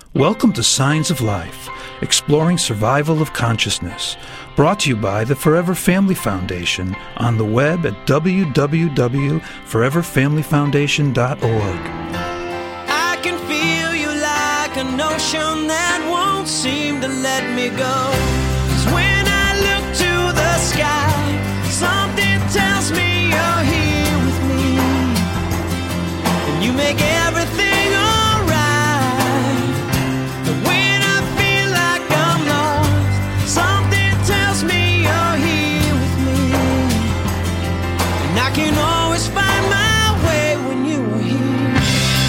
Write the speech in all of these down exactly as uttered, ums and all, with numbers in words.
Welcome to Signs of Life, exploring survival of consciousness, brought to you by the Forever Family Foundation on the web at w w w dot forever family foundation dot org. I can feel you like an ocean that won't seem to let me go. 'Cause when I look to the sky, something tells me you're here with me, and you make everything can always find my way when you are here.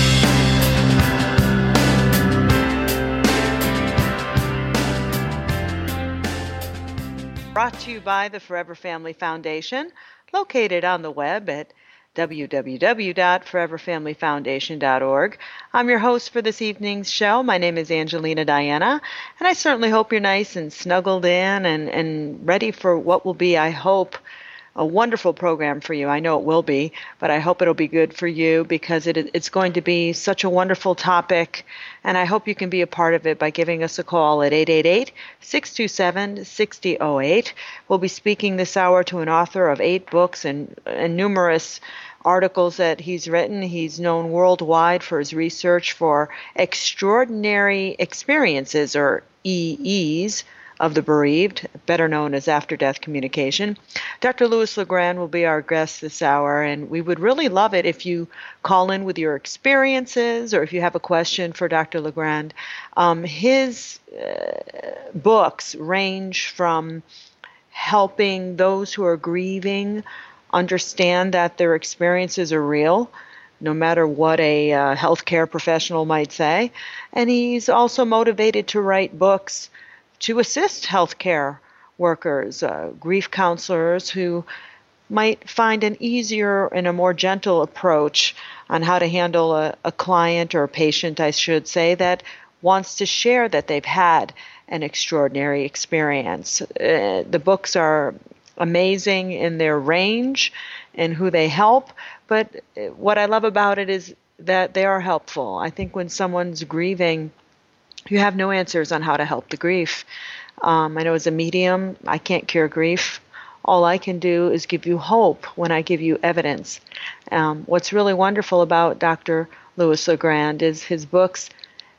Brought to you by the Forever Family Foundation, located on the web at w w w dot forever family foundation dot org. I'm your host for this evening's show. My name is Angelina Diana, and I certainly hope you're nice and snuggled in and, and ready for what will be, I hope, a wonderful program for you. I know it will be, but I hope it'll be good for you because it, it's going to be such a wonderful topic, and I hope you can be a part of it by giving us a call at eight eight eight, six two seven, six zero zero eight. We'll be speaking this hour to an author of eight books and, and numerous articles that he's written. He's known worldwide for his research for extraordinary experiences, or E Es, of the bereaved, better known as after-death communication. Doctor Louis LeGrand will be our guest this hour, and we would really love it if you call in with your experiences or if you have a question for Doctor LeGrand. Um, his uh, books range from helping those who are grieving understand that their experiences are real, no matter what a uh, healthcare professional might say, and he's also motivated to write books to assist healthcare workers, uh, grief counselors who might find an easier and a more gentle approach on how to handle a, a client or a patient, I should say, that wants to share that they've had an extraordinary experience. Uh, the books are amazing in their range and who they help, but what I love about it is that they are helpful. I think when someone's grieving, you have no answers on how to help the grief. Um, I know as a medium, I can't cure grief. All I can do is give you hope when I give you evidence. Um, what's really wonderful about Doctor Louis LeGrand is his books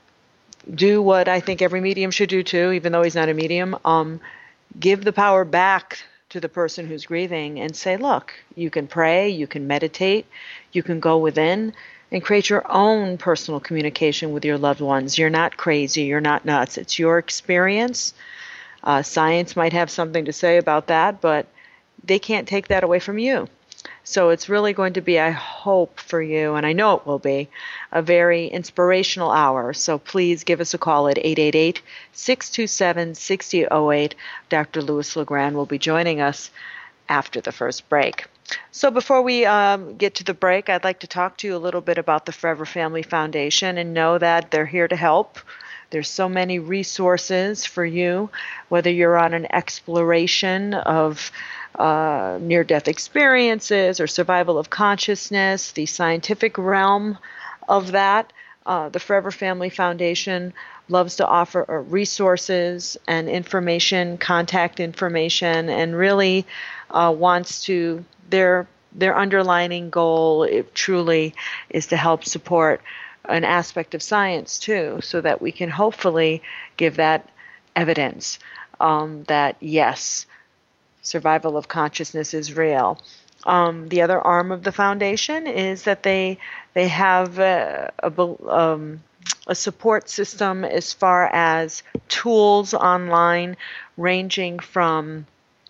do what I think every medium should do too, even though he's not a medium. Um, give the power back to the person who's grieving and say, look, you can pray, you can meditate, you can go within and create your own personal communication with your loved ones. You're not crazy. You're not nuts. It's your experience. Uh, science might have something to say about that, but they can't take that away from you. So it's really going to be, I hope for you, and I know it will be, a very inspirational hour. So please give us a call at eight eight eight, six two seven, six zero zero eight. Doctor Louis LeGrand will be joining us after the first break. So before we um, get to the break, I'd like to talk to you a little bit about the Forever Family Foundation and know that they're here to help. There's so many resources for you, whether you're on an exploration of uh, near-death experiences or survival of consciousness, the scientific realm of that. Uh, the Forever Family Foundation loves to offer uh, resources and information, contact information, and really uh, wants to Their their underlining goal, it truly, is to help support an aspect of science too, so that we can hopefully give that evidence um, that yes, survival of consciousness is real. Um, the other arm of the foundation is that they they have a, a, um, a support system as far as tools online, ranging from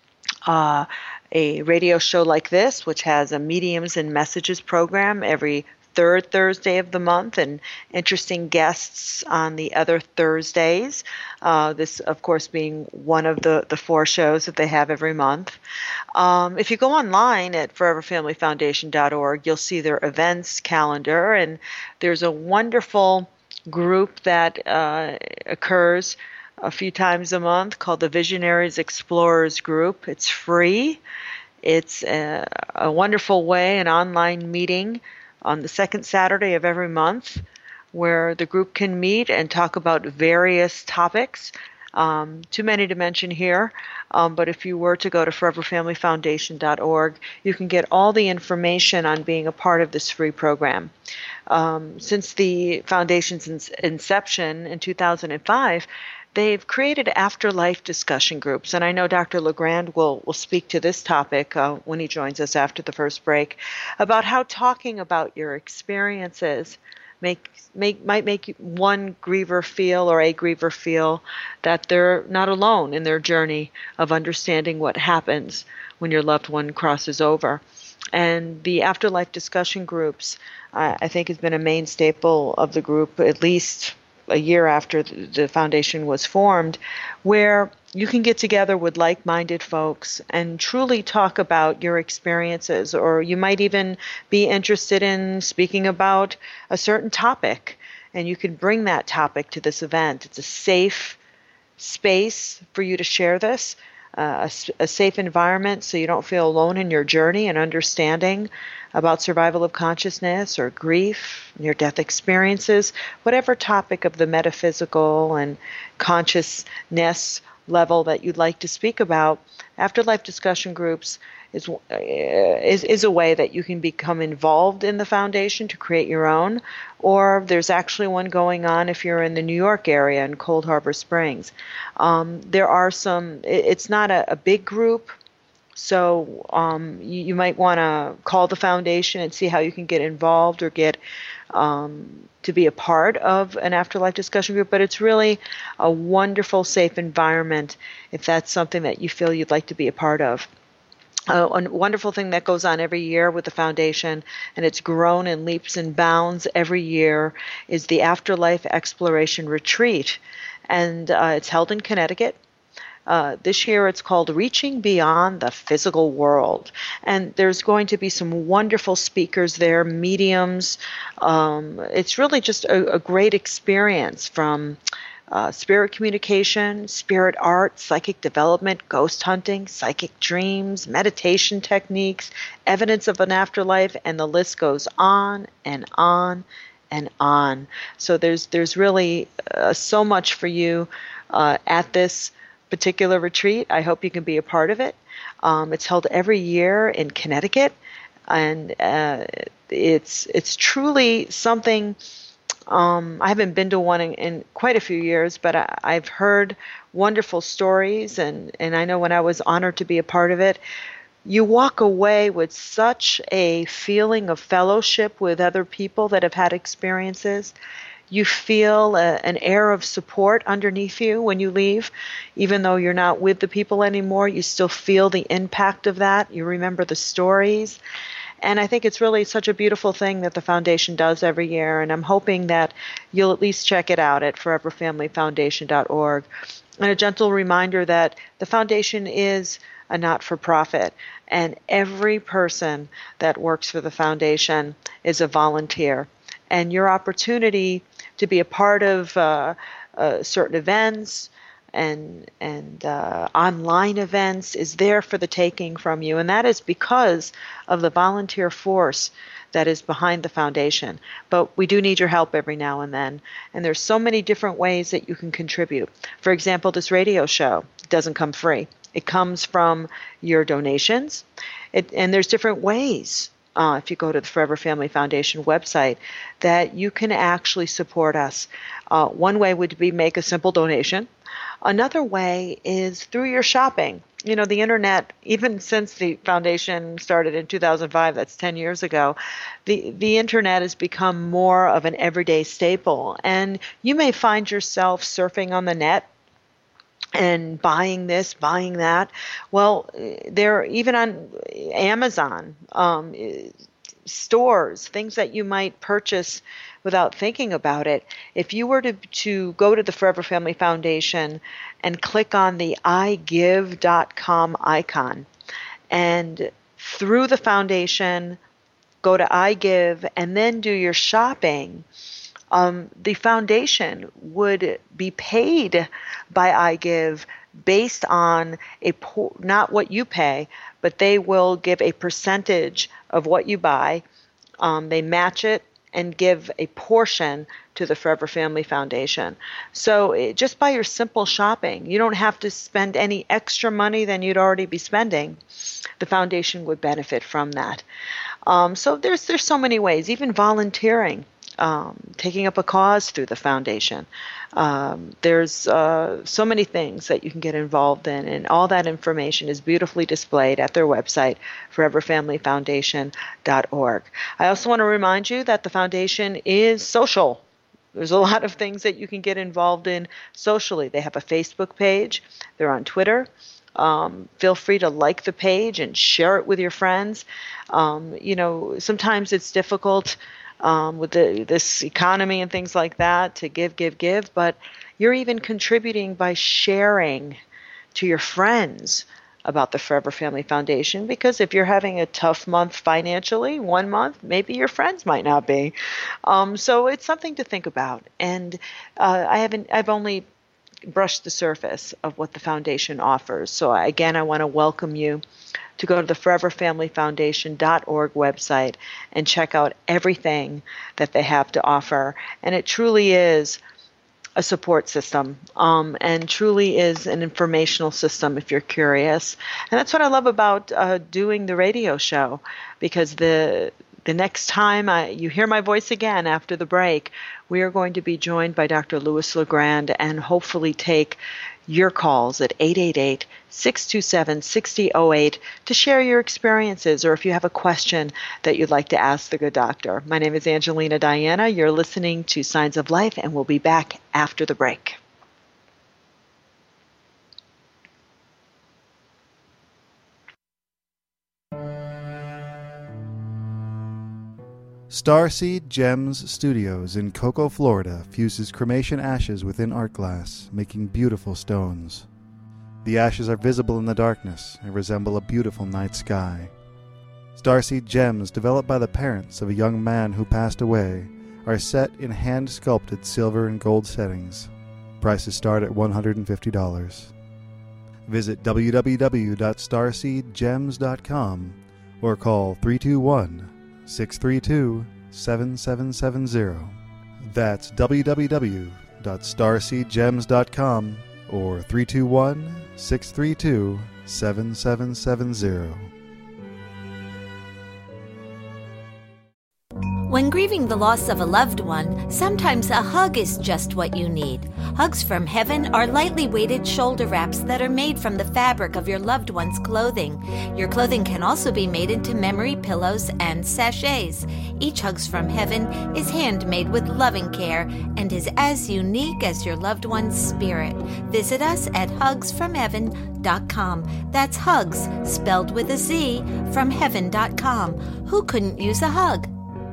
Uh, a radio show like this, which has a Mediums and Messages program every third Thursday of the month, and interesting guests on the other Thursdays. Uh, this, of course, being one of the, the four shows that they have every month. Um, if you go online at forever family foundation dot org, you'll see their events calendar, and there's a wonderful group that uh, occurs a few times a month called the Visionaries Explorers Group. It's free. It's a, a wonderful way, an online meeting on the second Saturday of every month where the group can meet and talk about various topics. Um, too many to mention here, um, but if you were to go to forever family foundation dot org, you can get all the information on being a part of this free program. Um, since the foundation's in- inception in two thousand five, they've created afterlife discussion groups, and I know Doctor LeGrand will, will speak to this topic uh, when he joins us after the first break, about how talking about your experiences make, make might make one griever feel or a griever feel that they're not alone in their journey of understanding what happens when your loved one crosses over. And the afterlife discussion groups, uh, I think, has been a main staple of the group, at least a year after the foundation was formed, where you can get together with like-minded folks and truly talk about your experiences, or you might even be interested in speaking about a certain topic, and you can bring that topic to this event. It's a safe space for you to share this, uh, a, a safe environment so you don't feel alone in your journey and understanding about survival of consciousness or grief, near-death experiences, whatever topic of the metaphysical and consciousness level that you'd like to speak about. Afterlife discussion groups is, uh, is is a way that you can become involved in the foundation to create your own, or there's actually one going on if you're in the New York area in Cold Harbor Springs. Um, there are some, it, it's not a, a big group, so um, you, you might want to call the foundation and see how you can get involved or get um, to be a part of an afterlife discussion group. But it's really a wonderful, safe environment if that's something that you feel you'd like to be a part of. Uh, a wonderful thing that goes on every year with the foundation, and it's grown in leaps and bounds every year, is the Afterlife Exploration Retreat. And uh, it's held in Connecticut. Uh, this year it's called Reaching Beyond the Physical World. And there's going to be some wonderful speakers there, mediums. Um, it's really just a, a great experience from uh, spirit communication, spirit art, psychic development, ghost hunting, psychic dreams, meditation techniques, evidence of an afterlife, and the list goes on and on and on. So there's, there's really uh, so much for you uh, at this particular retreat. I hope you can be a part of it. Um, it's held every year in Connecticut, and uh, it's it's truly something. Um, I haven't been to one in, in quite a few years, but I, I've heard wonderful stories, and, and I know when I was honored to be a part of it, you walk away with such a feeling of fellowship with other people that have had experiences. You feel a, an air of support underneath you when you leave. Even though you're not with the people anymore, you still feel the impact of that. You remember the stories. And I think it's really such a beautiful thing that the foundation does every year, and I'm hoping that you'll at least check it out at forever family foundation dot org. And a gentle reminder that the foundation is a not-for-profit, and every person that works for the foundation is a volunteer. And your opportunity to be a part of uh, uh, certain events and and uh, online events is there for the taking from you. And that is because of the volunteer force that is behind the foundation. But we do need your help every now and then. And there's so many different ways that you can contribute. For example, this radio show doesn't come free. It comes from your donations. It, and there's different ways. Uh, if you go to the Forever Family Foundation website, that you can actually support us. Uh, one way would be make a simple donation. Another way is through your shopping. You know, the internet, even since the foundation started in two thousand five, that's ten years ago, the, the internet has become more of an everyday staple. And you may find yourself surfing on the net and buying this, buying that. Well, they're even on Amazon, um, stores, things that you might purchase without thinking about it. If you were to, to go to the Forever Family Foundation and click on the i give dot com icon, and through the foundation, go to iGive, and then do your shopping, Um, the foundation would be paid by iGive based on a po- not what you pay, but they will give a percentage of what you buy. Um, they match it and give a portion to the Forever Family Foundation. So it, just by your simple shopping, you don't have to spend any extra money than you'd already be spending. The foundation would benefit from that. Um, so there's there's so many ways, even volunteering, um, taking up a cause through the foundation. Um, there's uh, so many things that you can get involved in, and all that information is beautifully displayed at their website, forever family foundation dot org. I also want to remind you that the foundation is social. There's a lot of things that you can get involved in socially. They have a Facebook page. They're on Twitter. Um, feel free to like the page and share it with your friends. Um, you know, sometimes it's difficult Um, with the, this economy and things like that, to give, give, give, but you're even contributing by sharing to your friends about the Forever Family Foundation, because if you're having a tough month financially, one month, maybe your friends might not be. Um, so it's something to think about. And uh, I haven't, I've only brushed the surface of what the foundation offers. So again, I want to welcome you to go to the forever family foundation dot org website and check out everything that they have to offer. And it truly is a support system, um, and truly is an informational system if you're curious. And that's what I love about uh, doing the radio show, because the the next time I, you hear my voice again after the break, we are going to be joined by Doctor Louis LeGrand and hopefully take your calls at eight eight eight, six two seven, six zero zero eight to share your experiences, or if you have a question that you'd like to ask the good doctor. My name is Angelina Diana. You're listening to Signs of Life, and we'll be back after the break. Starseed Gems Studios in Cocoa, Florida fuses cremation ashes within art glass, making beautiful stones. The ashes are visible in the darkness and resemble a beautiful night sky. Starseed Gems, developed by the parents of a young man who passed away, are set in hand-sculpted silver and gold settings. Prices start at one hundred fifty dollars. Visit w w w dot starseed gems dot com or call three two one, six three two, seven seven seven zero. That's w w w dot starseed gems dot com or three two one, six three two, seven seven seven zero. When grieving the loss of a loved one, sometimes a hug is just what you need. Hugs from Heaven are lightly weighted shoulder wraps that are made from the fabric of your loved one's clothing. Your clothing can also be made into memory pillows and sachets. Each Hugs from Heaven is handmade with loving care and is as unique as your loved one's spirit. Visit us at hugs from heaven dot com. That's Hugs, spelled with a Z, from heaven dot com. Who couldn't use a hug?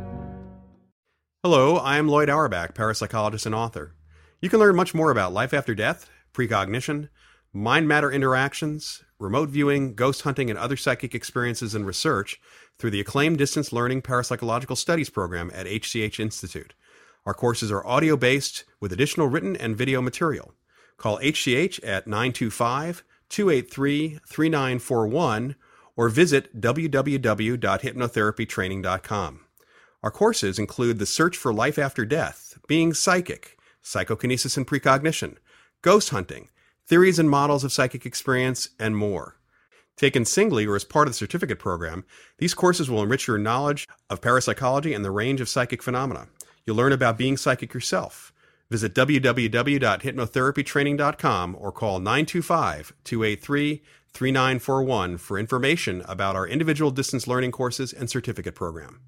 Hello, I am Lloyd Auerbach, parapsychologist and author. You can learn much more about life after death, precognition, mind-matter interactions, remote viewing, ghost hunting, and other psychic experiences and research through the acclaimed Distance Learning Parapsychological Studies program at H C H Institute. Our courses are audio-based with additional written and video material. Call H C H at nine two five, two eight three, three nine four one or visit w w w dot hypnotherapy training dot com. Our courses include The Search for Life After Death, Being Psychic, Psychokinesis and Precognition, Ghost Hunting, Theories and Models of Psychic Experience, and more. Taken singly or as part of the certificate program, these courses will enrich your knowledge of parapsychology and the range of psychic phenomena. You'll learn about being psychic yourself. Visit w w w dot hypnotherapy training dot com or call nine two five, two eight three, three nine four one for information about our individual distance learning courses and certificate program.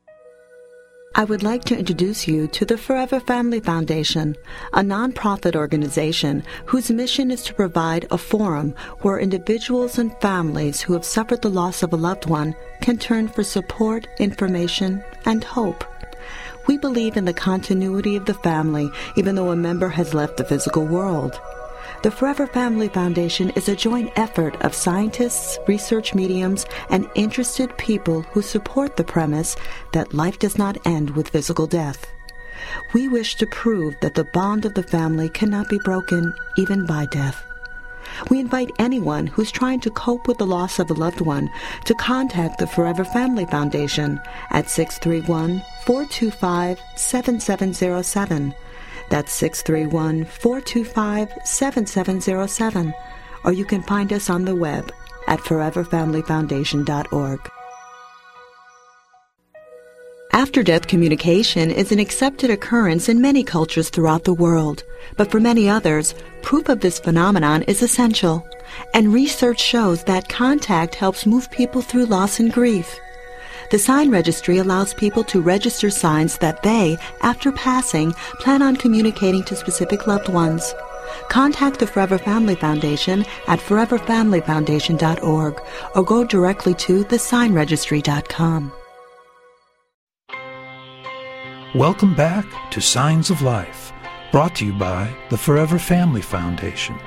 I would like to introduce you to the Forever Family Foundation, a nonprofit organization whose mission is to provide a forum where individuals and families who have suffered the loss of a loved one can turn for support, information, and hope. We believe in the continuity of the family, even though a member has left the physical world. The Forever Family Foundation is a joint effort of scientists, research mediums, and interested people who support the premise that life does not end with physical death. We wish to prove that the bond of the family cannot be broken even by death. We invite anyone who's trying to cope with the loss of a loved one to contact the Forever Family Foundation at six three one, four two five, seven seven zero seven. That's six three one, four two five, seven seven zero seven. Or you can find us on the web at forever family foundation dot org. After-death communication is an accepted occurrence in many cultures throughout the world, but for many others, proof of this phenomenon is essential, and research shows that contact helps move people through loss and grief. The Sign Registry allows people to register signs that they, after passing, plan on communicating to specific loved ones. Contact the Forever Family Foundation at forever family foundation dot org or go directly to the sign registry dot com. Welcome back to Signs of Life, brought to you by the Forever Family Foundation.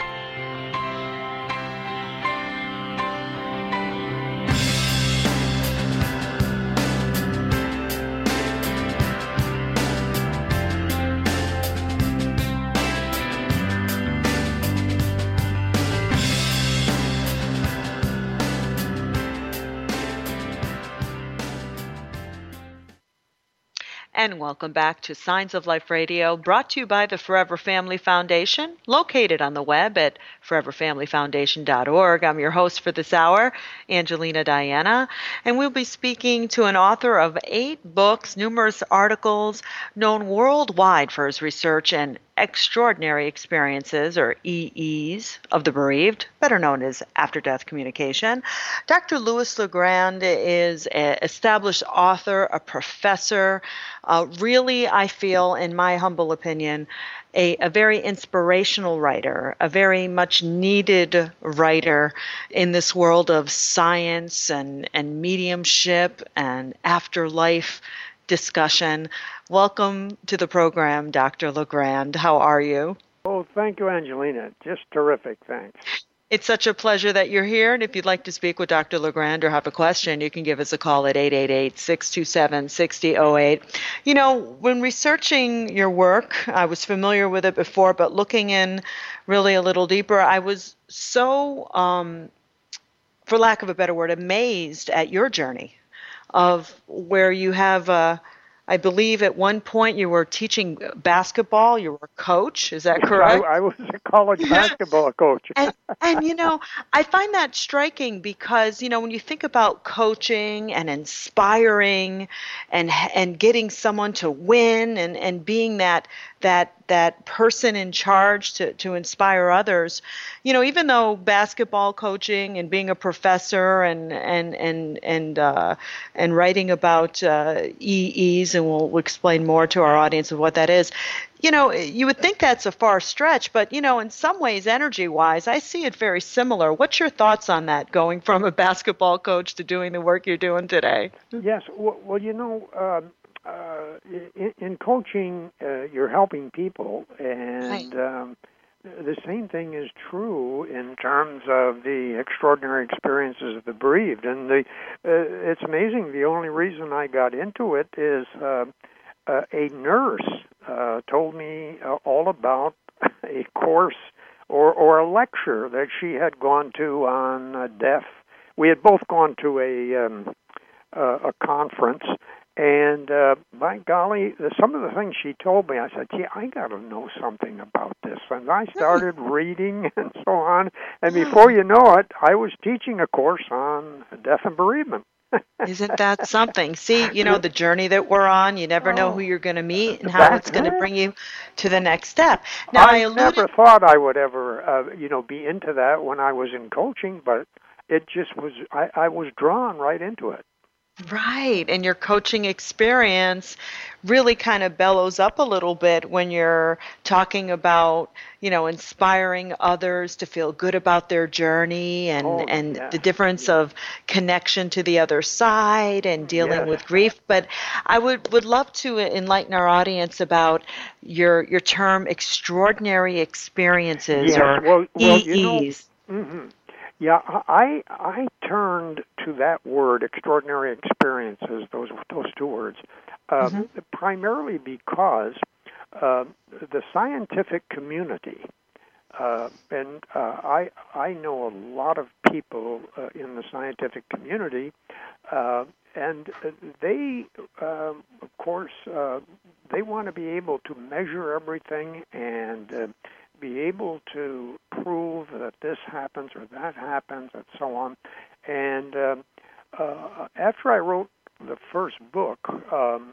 And welcome back to Signs of Life Radio, brought to you by the Forever Family Foundation, located on the web at forever family foundation dot org. I'm your host for this hour, Angelina Diana, and we'll be speaking to an author of eight books, numerous articles, known worldwide for his research and extraordinary experiences, or E Es, of the bereaved, better known as after-death communication. Doctor Louis LeGrand is an established author, a professor, uh, really, I feel, in my humble opinion, a, a very inspirational writer, a very much needed writer in this world of science and, and mediumship and afterlife discussion. Welcome to the program, Doctor LeGrand. How are you? Oh, thank you, Angelina. Just terrific, thanks. It's such a pleasure that you're here, and if you'd like to speak with Doctor LeGrand or have a question, you can give us a call at eight eight eight, six two seven, six zero zero eight. You know, when researching your work, I was familiar with it before, but looking in really a little deeper, I was so, um, for lack of a better word, amazed at your journey of where you have, uh, I believe at one point you were teaching basketball, you were a coach, is that correct? I, I was a college basketball coach. and, and, you know, I find that striking because, you know, when you think about coaching and inspiring and and getting someone to win and, and being that that that person in charge to, to inspire others, you know, even though basketball coaching and being a professor and and and and uh, and writing about uh, E Es, and we'll, we'll explain more to our audience of what that is, you know, you would think that's a far stretch, but, you know, in some ways, energy-wise, I see it very similar. What's your thoughts on that, going from a basketball coach to doing the work you're doing today? Yes, well, well you know, um, uh, in, in coaching, uh, you're helping people, and um, the same thing is true in terms of the extraordinary experiences of the bereaved. And the uh, it's amazing, the only reason I got into it is uh, uh, a nurse uh, told me uh, all about a course or, or a lecture that she had gone to on uh, death. We had both gone to a, um, uh, a conference, and uh, by golly, some of the things she told me, I said, gee, I got to know something about this. And I started reading and so on, and before you know it, I was teaching a course on death and bereavement. Isn't that something? See, you know, the journey that we're on, you never know who you're going to meet and how it's going to bring you to the next step. Now, I, I alluded... never thought I would ever, uh, you know, be into that when I was in coaching, but it just was, I, I was drawn right into it. Right, and your coaching experience really kind of bellows up a little bit when you're talking about, you know, inspiring others to feel good about their journey and, oh, and yes. the difference yes. of connection to the other side and dealing yes. with grief. But I would, would love to enlighten our audience about your your term extraordinary experiences yes. or well, well, E Es. You know, mm-hmm. Yeah, I I turned to that word, extraordinary experiences, those those two words, uh, mm-hmm. primarily because uh, the scientific community uh, and uh, I I know a lot of people uh, in the scientific community, uh, and they, uh, of course, uh, they want to be able to measure everything and uh, be able to prove that this happens or that happens and so on. And uh, uh, after I wrote the first book um,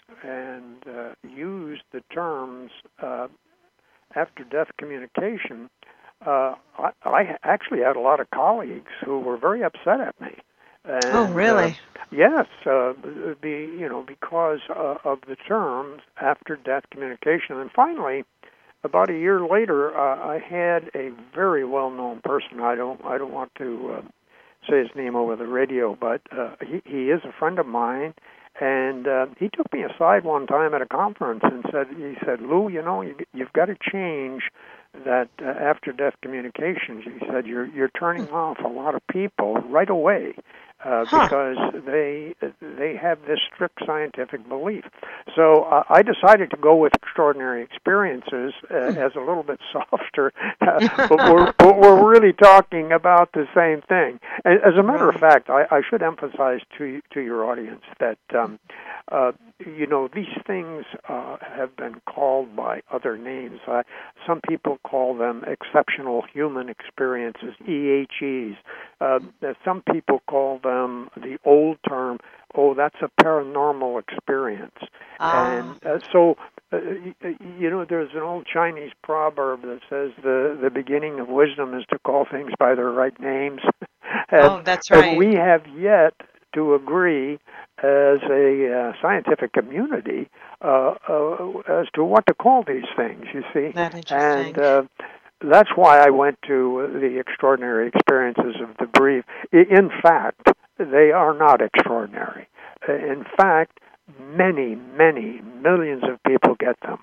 and uh, used the terms uh, after-death communication, uh, I, I actually had a lot of colleagues who were very upset at me. And, oh, really? Uh, yes, uh, be, you know, because uh, of the terms after-death communication. And finally, about a year later, uh, I had a very well-known person. I don't, I don't want to uh, say his name over the radio, but uh, he, he is a friend of mine. And uh, he took me aside one time at a conference and said, he said, Lou, you know, you, you've got to change that uh, after-death communications. He said, you're you're turning off a lot of people right away uh, huh. because they they have this strict scientific belief. So uh, I decided to go with extraordinary experiences uh, as a little bit softer, uh, but, we're, but we're really talking about the same thing. As a matter of fact, I, I should emphasize to to your audience that um, uh, you know, these things uh, have been called by other names. Uh, some people call them exceptional human experiences, E H Es. Uh, some people call them the old term, oh, that's a paranormal experience. Ah. And uh, so, uh, you know, there's an old Chinese proverb that says the, the beginning of wisdom is to call things by their right names. and, oh, that's right. And we have yet to agree as a uh, scientific community uh, uh, as to what to call these things, you see. That's interesting. And uh, that's why I went to the extraordinary experiences of the bereaved. In fact, they are not extraordinary. In fact, many, many millions of people get them.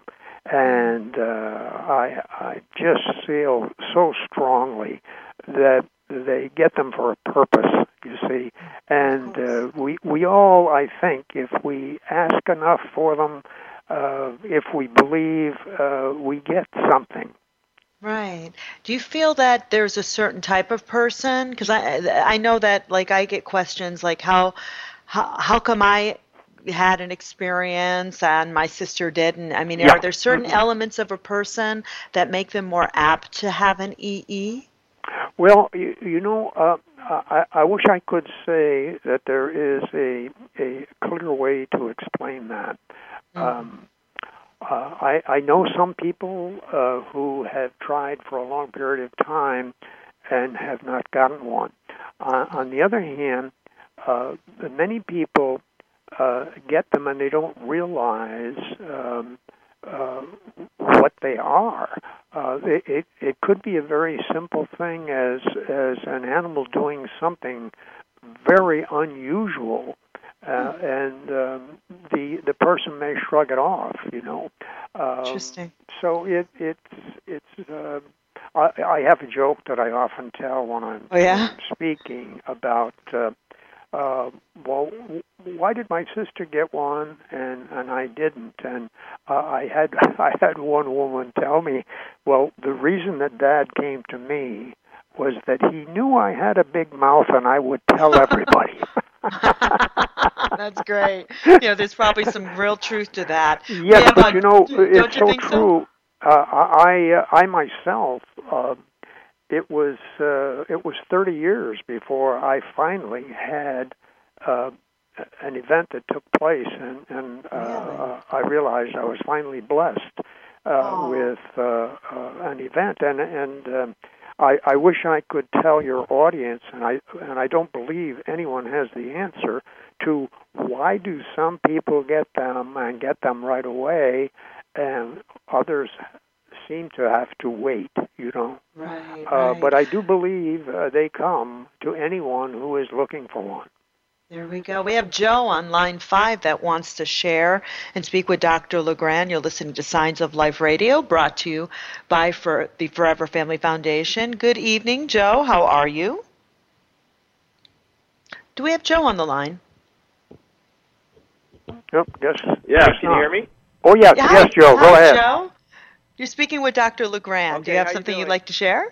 And uh, I, I just feel so strongly that they get them for a purpose, you see. And uh, we we all, I think, if we ask enough for them, uh, if we believe, uh, we get something. Right. Do you feel that there's a certain type of person? Because I I know that, like, I get questions like, how how how come I had an experience and my sister didn't? I mean, yeah. Are there certain mm-hmm. elements of a person that make them more apt to have an E E? Well, you, you know, uh, I, I wish I could say that there is a a clear way to explain that. Mm-hmm. Um, uh, I, I know some people uh, who have tried for a long period of time and have not gotten one. Uh, on the other hand, uh, many people uh, get them and they don't realize um, uh, what they are. Uh, it, it, it could be a very simple thing as as an animal doing something very unusual, uh, and um, the the person may shrug it off. You know. Um, Interesting. So it it's it's. Uh, I, I have a joke that I often tell when I'm oh, yeah? speaking about. Uh, Uh, well, why did my sister get one and, and I didn't? And uh, I had I had one woman tell me, well, the reason that Dad came to me was that he knew I had a big mouth and I would tell everybody. That's great. You know, there's probably some real truth to that. Yes, yeah, but you know, it's you so true. So? Uh, I uh, I myself. Uh, It was uh, it was thirty years before I finally had uh, an event that took place, and, and uh, really? uh, I realized I was finally blessed uh, with uh, uh, an event. And and um, I, I wish I could tell your audience, and I and I don't believe anyone has the answer to why do some people get them and get them right away, and others seem to have to wait, you know. Right, uh, right. But I do believe uh, they come to anyone who is looking for one. There we go. We have Joe on line five that wants to share and speak with Doctor LeGrand. You're listening to Signs of Life Radio, brought to you by for the Forever Family Foundation. Good evening, Joe. How are you? Do we have Joe on the line? Yep, yes. Yeah, can you hear me? Oh, yes, Hi, yes, Joe. hi, Go ahead. Joe. You're speaking with Doctor LeGrand. Okay, Do you have how you something you'd doing? like to share?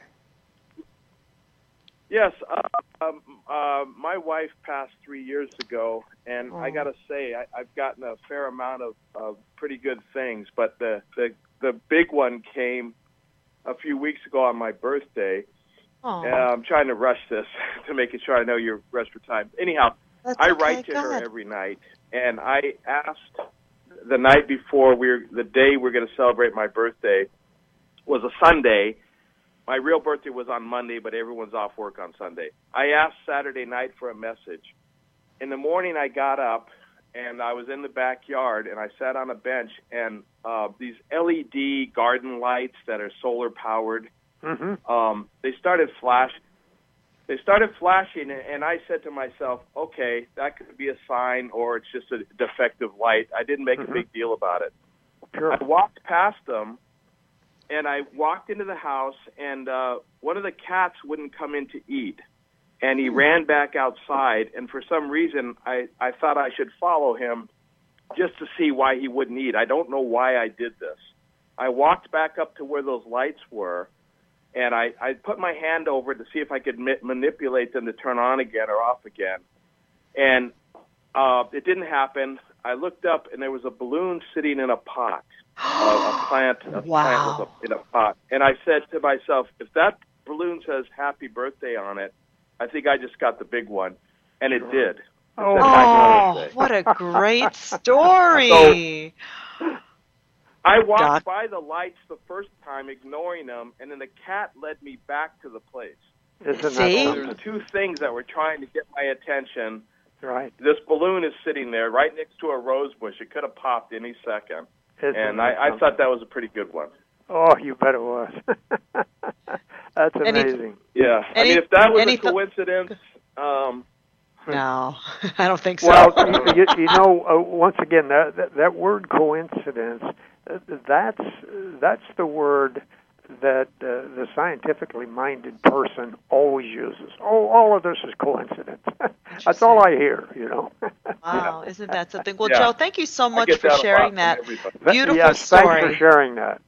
Yes, uh, um, uh, my wife passed three years ago, and Oh. I got to say, I, I've gotten a fair amount of, of pretty good things, but the, the, the big one came a few weeks ago on my birthday. Oh. Uh, I'm trying to rush this to make it sure I know you're rushed for time. Anyhow, That's I okay. write to Go her ahead. every night, and I asked the night before we're the day we're going to celebrate my birthday was a Sunday. My real birthday was on Monday, but everyone's off work on Sunday. I asked Saturday night for a message. In the morning, I got up, and I was in the backyard, and I sat on a bench, and uh, these L E D garden lights that are solar-powered, Mm-hmm. um, they started flash. They started flashing, and I said to myself, okay, that could be a sign, or it's just a defective light. I didn't make Mhm. a big deal about it. Sure. I walked past them, and I walked into the house, and uh, one of the cats wouldn't come in to eat. And he ran back outside, and for some reason, I, I thought I should follow him just to see why he wouldn't eat. I don't know why I did this. I walked back up to where those lights were, and I, I put my hand over to see if I could ma- manipulate them to turn on again or off again. And uh, it didn't happen. I looked up, and there was a balloon sitting in a pot. Uh, a plant, a Wow. plant was a, in a pot. And I said to myself, if that balloon says happy birthday on it, I think I just got the big one. And it did. It Oh. said happy Oh, birthday. what a great story. I walked Doc. by the lights the first time, ignoring them, and then the cat led me back to the place. Isn't that See? So something? there's two things that were trying to get my attention. Right. This balloon is sitting there right next to a rose bush. It could have popped any second. Isn't And that I, I something? thought that was a pretty good one. Oh, you bet it was. That's Any- amazing. Yeah. I Any- mean, if that was any a th- coincidence, um, No, I don't think so. Well, you, you know, uh, once again, that, that that word coincidence, uh, that's that's the word that uh, the scientifically minded person always uses. Oh, all of this is coincidence. That's all I hear, you know. Wow, isn't that something? Well, Yeah. Joe, thank you so I much get for that a lot sharing from that everybody. beautiful yes, story. thanks for sharing that.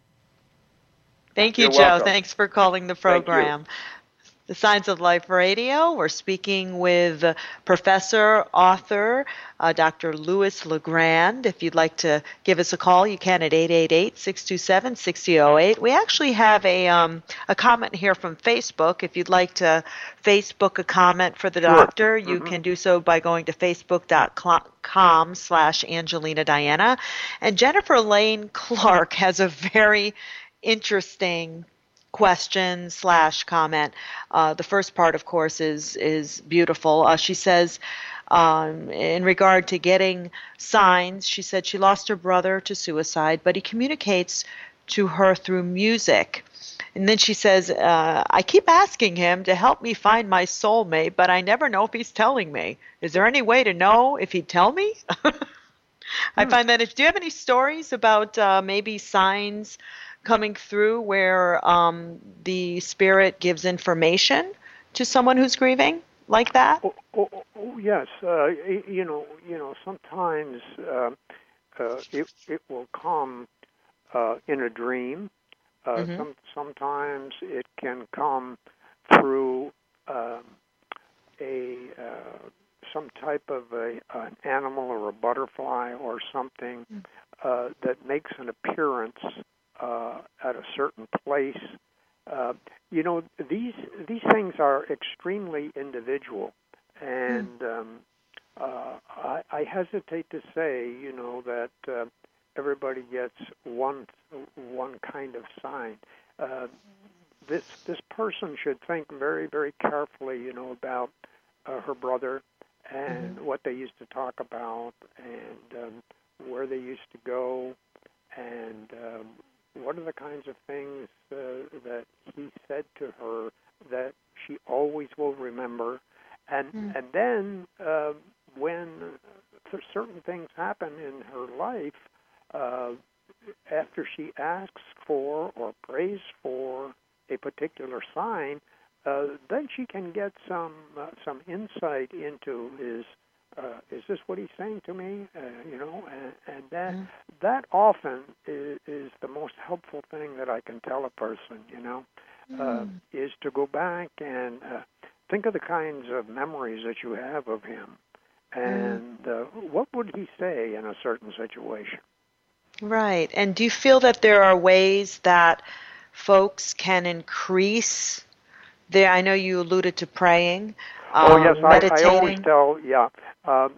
Thank you, You're Joe. welcome. Thanks for calling the Thank you. program. The Signs of Life Radio. We're speaking with uh, Professor, author, uh, Doctor Louis LeGrand. If you'd like to give us a call, you can at eight eight eight, six two seven, six zero zero eight. We actually have a um, a comment here from Facebook. If you'd like to Facebook a comment for the Sure. doctor, you Mhm. can do so by going to facebook.com slash Angelina Diana. And Jennifer Lane Clark has a very interesting question slash comment. Uh, the first part, of course, is is beautiful. Uh, she says, um, in regard to getting signs, she said she lost her brother to suicide, but he communicates to her through music. And then she says, uh, I keep asking him to help me find my soulmate, but I never know if he's telling me. Is there any way to know if he'd tell me? I find that. Do you have any stories about uh, maybe signs coming through where um, the spirit gives information to someone who's grieving like that? Oh, oh, oh, yes, uh, y- you know, you know, sometimes uh, uh, it it will come uh, in a dream. Uh, Mhm. some sometimes it can come through um, a uh, some type of a an animal or a butterfly or something uh, that makes an appearance uh, at a certain place. Uh, you know, these these things are extremely individual, and um, uh, I, I hesitate to say, you know, that uh, everybody gets one one kind of sign. Uh, this this person should think very very carefully, you know, about uh, her brother and what they used to talk about, and um, where they used to go, and um, what are the kinds of things uh, that he said to her that she always will remember, and Mm. and then uh, when th- certain things happen in her life, uh, after she asks for or prays for a particular sign, uh, then she can get some uh, some insight into his uh, is this what he's saying to me? Uh, you know, and, and that mm. that often is, is the most helpful thing that I can tell a person, you know, mm. uh, is to go back and uh, think of the kinds of memories that you have of him, and mm. uh, what would he say in a certain situation? Right. And do you feel that there are ways that folks can increase their, I know you alluded to praying, um, oh, yes, meditating. I, I always tell, yeah, um,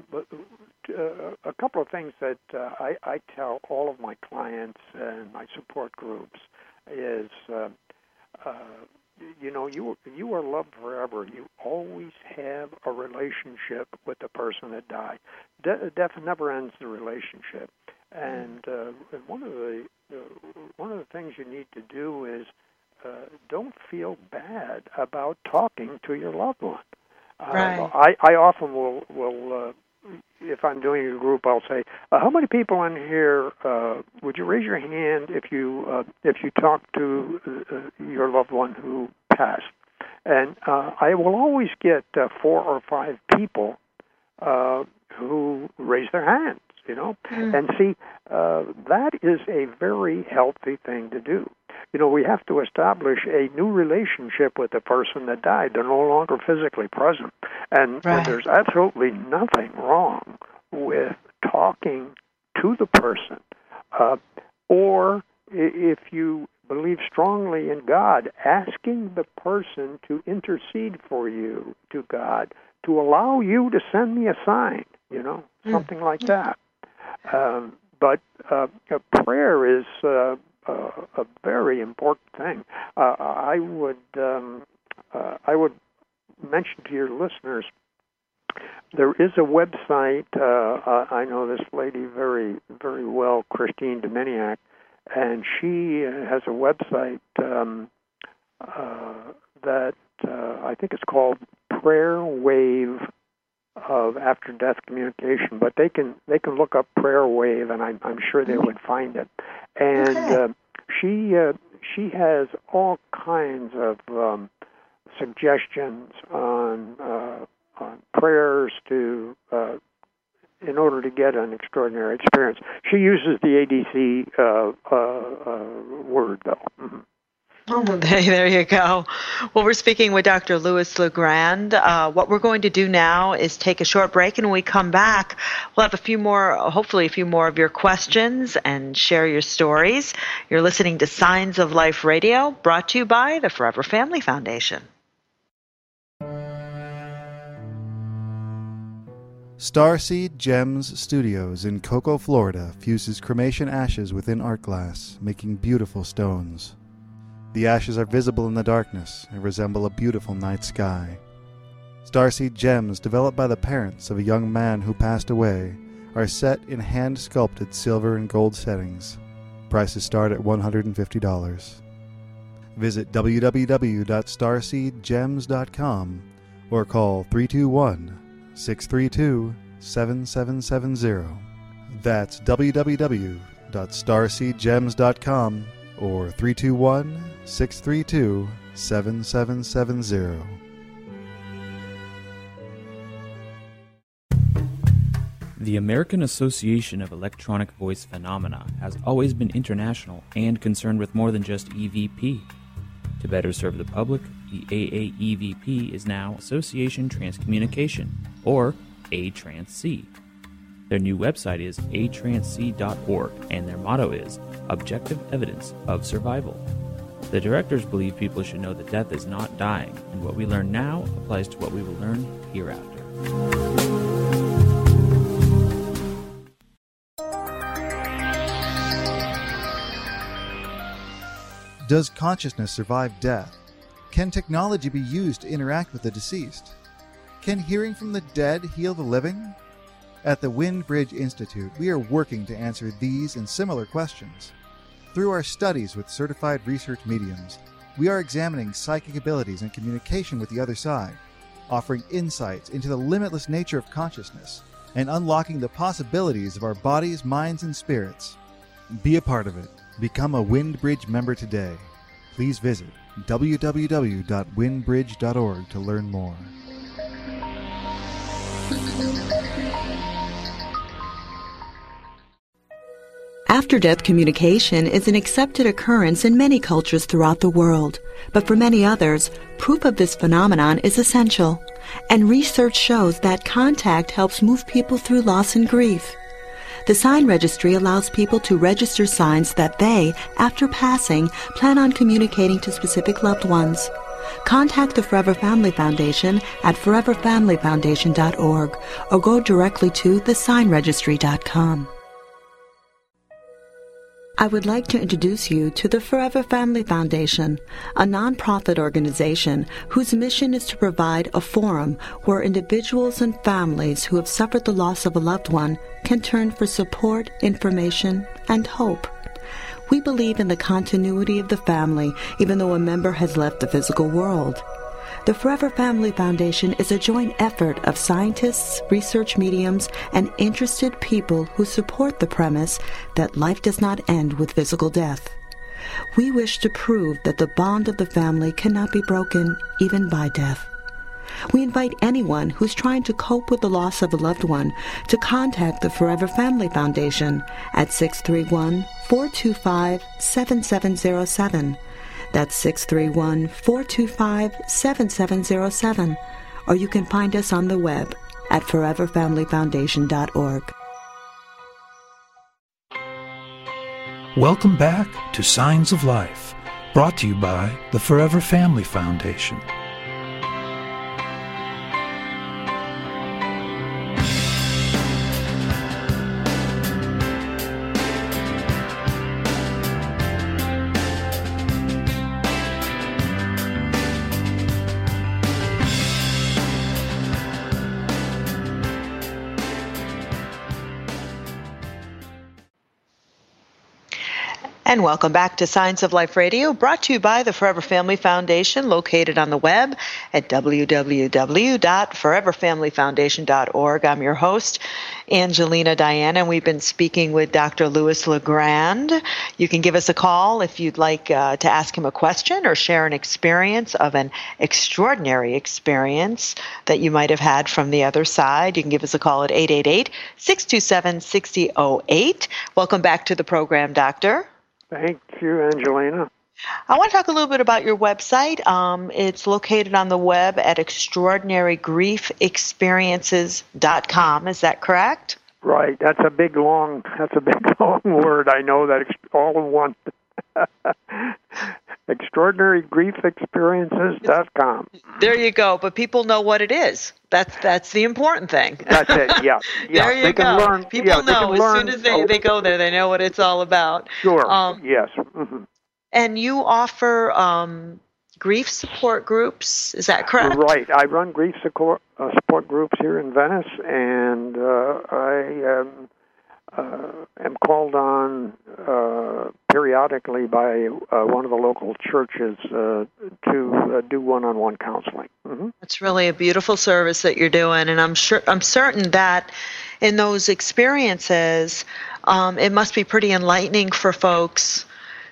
uh, a couple of things that uh, I, I tell all of my clients and my support groups is, uh, uh, you know, you you are loved forever. You always have a relationship with the person that died. De- death never ends the relationship. And uh, one of the uh, one of the things you need to do is uh, don't feel bad about talking to your loved one. Uh, right. I, I often will will uh, if I'm doing a group, I'll say, uh, "How many people in here uh, would you raise your hand if you uh, if you talk to uh, your loved one who passed?" And uh, I will always get uh, four or five people uh, who raise their hands. You know, mm. and see, uh, that is a very healthy thing to do. You know, we have to establish a new relationship with the person that died. They're no longer physically present. And, right. and there's absolutely nothing wrong with talking to the person. Uh, or if you believe strongly in God, asking the person to intercede for you to God, to allow you to send me a sign, you know, mm. something like that. Um, but uh, prayer is uh, uh, a very important thing. Uh, I would um, uh, I would mention to your listeners, there is a website. Uh, I know this lady very very well, Christine Dominiak, and she has a website um, uh, that uh, I think it's called Prayer Wave of after death communication, but they can they can look up Prayer Wave, and I'm I'm sure they would find it. And okay. uh, she uh, she has all kinds of um, suggestions on uh, on prayers to uh, in order to get an extraordinary experience. She uses the A D C uh, uh, uh, word though. Mm-hmm. Oh, there, there you go. Well, we're speaking with Doctor Louis LeGrand. Uh, what we're going to do now is take a short break, and when we come back, we'll have a few more, hopefully a few more of your questions and share your stories. You're listening to Signs of Life Radio, brought to you by the Forever Family Foundation. Starseed Gems Studios in Cocoa, Florida fuses cremation ashes within art glass, making beautiful stones. The ashes are visible in the darkness and resemble a beautiful night sky. Starseed gems, developed by the parents of a young man who passed away, are set in hand-sculpted silver and gold settings. Prices start at one hundred fifty dollars. Visit w w w dot starseed gems dot com or call three two one, six three two, seven seven seven zero. That's w w w dot starseed gems dot com or three two one, six three two, seven seven seven zero. The American Association of Electronic Voice Phenomena has always been international and concerned with more than just E V P. To better serve the public, the A A E V P is now Association Transcommunication, or A Trans C. Their new website is a trans c dot org, and their motto is Objective Evidence of Survival. The directors believe people should know that death is not dying, and what we learn now applies to what we will learn hereafter. Does consciousness survive death? Can technology be used to interact with the deceased? Can hearing from the dead heal the living? At the Wind Bridge Institute, we are working to answer these and similar questions. Through our studies with certified research mediums, we are examining psychic abilities and communication with the other side, offering insights into the limitless nature of consciousness, and unlocking the possibilities of our bodies, minds, and spirits. Be a part of it. Become a Wind Bridge member today. Please visit w w w dot wind bridge dot org to learn more. After-death communication is an accepted occurrence in many cultures throughout the world, but for many others, proof of this phenomenon is essential, and research shows that contact helps move people through loss and grief. The Sign Registry allows people to register signs that they, after passing, plan on communicating to specific loved ones. Contact the Forever Family Foundation at forever family foundation dot org or go directly to the sign registry dot com. I would like to introduce you to the Forever Family Foundation, a nonprofit organization whose mission is to provide a forum where individuals and families who have suffered the loss of a loved one can turn for support, information, and hope. We believe in the continuity of the family, even though a member has left the physical world. The Forever Family Foundation is a joint effort of scientists, research mediums, and interested people who support the premise that life does not end with physical death. We wish to prove that the bond of the family cannot be broken even by death. We invite anyone who's trying to cope with the loss of a loved one to contact the Forever Family Foundation at six three one, four two five, seven seven zero seven. That's six three one, four two five, seven seven zero seven. Or you can find us on the web at forever family foundation dot org. Welcome back to Signs of Life, brought to you by the Forever Family Foundation. And welcome back to Signs of Life Radio, brought to you by the Forever Family Foundation, located on the web at w w w dot forever family foundation dot org. I'm your host, Angelina Diana, and we've been speaking with Doctor Louis LeGrand. You can give us a call if you'd like uh, to ask him a question or share an experience of an extraordinary experience that you might have had from the other side. You can give us a call at eight eight eight, six two seven, six zero zero eight. Welcome back to the program, Doctor. Thank you, Angelina. I want to talk a little bit about your website. Um, it's located on the web at extraordinary grief experiences dot com. Is that correct? Right. That's a big, long, that's a big, long word. I know that it's all in one. extraordinary grief experiences dot com. There you go. But people know what it is. That's that's the important thing. That's it, yeah. yeah. There you they go. Can learn, people yeah, know as learn, soon as they, they go there, they know what it's all about. Sure, um, yes. Mm-hmm. And you offer um, grief support groups, is that correct? Right. I run grief support, uh, support groups here in Venice, and uh, I um, uh, am called on uh, periodically by uh, one of the local churches uh, to uh, do one-on-one counseling. Mm-hmm. It's really a beautiful service that you're doing, and I'm sure I'm certain that in those experiences, um, it must be pretty enlightening for folks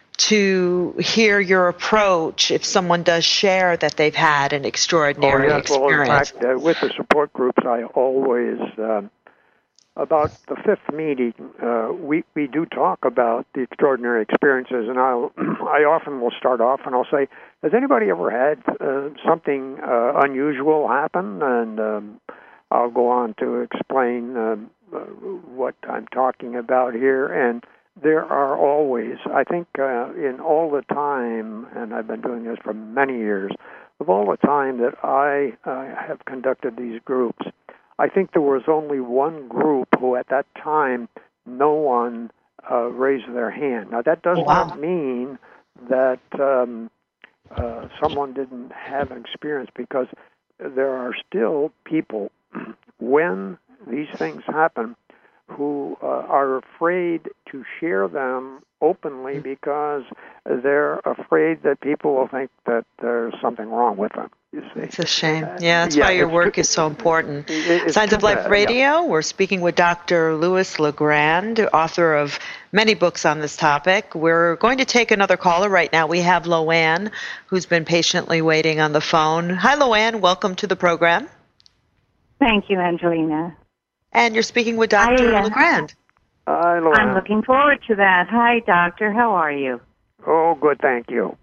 to hear your approach if someone does share that they've had an extraordinary oh, yes. experience. Well, in fact, uh, with the support groups, I always, uh, about the fifth meeting, uh, we, we do talk about the extraordinary experiences, and I'll, I often will start off and I'll say, has anybody ever had uh, something uh, unusual happen? And um, I'll go on to explain uh, uh, what I'm talking about here, and there are always, I think, uh, in all the time, and I've been doing this for many years, of all the time that I uh, have conducted these groups, I think there was only one group who at that time no one uh, raised their hand. Now, that does wow. not mean that um, uh, someone didn't have an experience, because there are still people, when these things happen, who uh, are afraid to share them openly because they're afraid that people will think that there's something wrong with them. You see, it's a shame. Yeah, that's yeah, why your work is so important. It, Signs of Life bad, Radio. Yeah. We're speaking with Doctor Louis LeGrand, author of many books on this topic. We're going to take another caller right now. We have Loanne, who's been patiently waiting on the phone. Hi, Loanne. Welcome to the program. Thank you, Angelina. And you're speaking with Doctor I, uh, LeGrand. Hi, Luann. I'm looking forward to that. Hi, Doctor. How are you? Oh, good, thank you.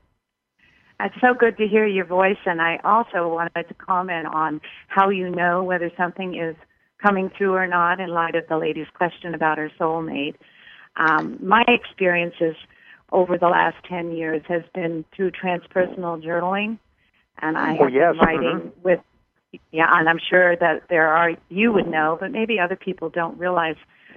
It's so good to hear your voice, and I also wanted to comment on how you know whether something is coming through or not in light of the lady's question about her soulmate. Um, my experiences over the last ten years has been through transpersonal journaling, and I Oh, have yes. been writing Mm-hmm. with, yeah, and I'm sure that there are, you would know, but maybe other people don't realize